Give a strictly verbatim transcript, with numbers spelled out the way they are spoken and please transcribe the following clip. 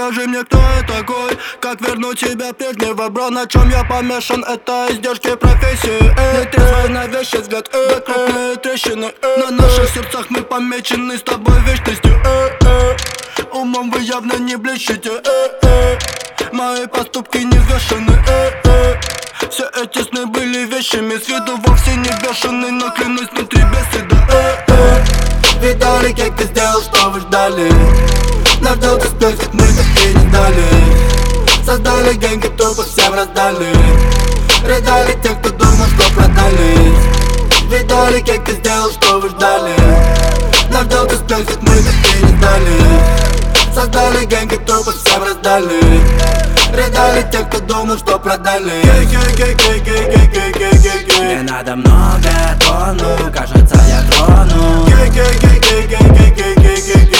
Скажи мне, кто я такой, как вернуть себя прежнего, бро. На чем я помешан, это издержки профессии. Не трезвый на вещи взгляд, э, крупные трещины, э, на наших сердцах мы помечены с тобой вечностью, э, э. Умом вы явно не блещете, э, э. Мои поступки не взвешены, э, э. Все эти сны были вещами, с виду вовсе не бешеный, но клянусь внутри беседа, э, э. Видали, как ты сделал, что вы ждали. Наш долг успехов мы так и не дали. Создали гэнги, тупо всем раздали. Предали тех, кто думал, что продали. Видали, как ты сделал, что вы ждали. Наш долг успехов мы так и не дали. Создали гэнги, тупо всем раздали. Предали тех, кто думал, что продали. Не надо много, тону, кажется, я трону.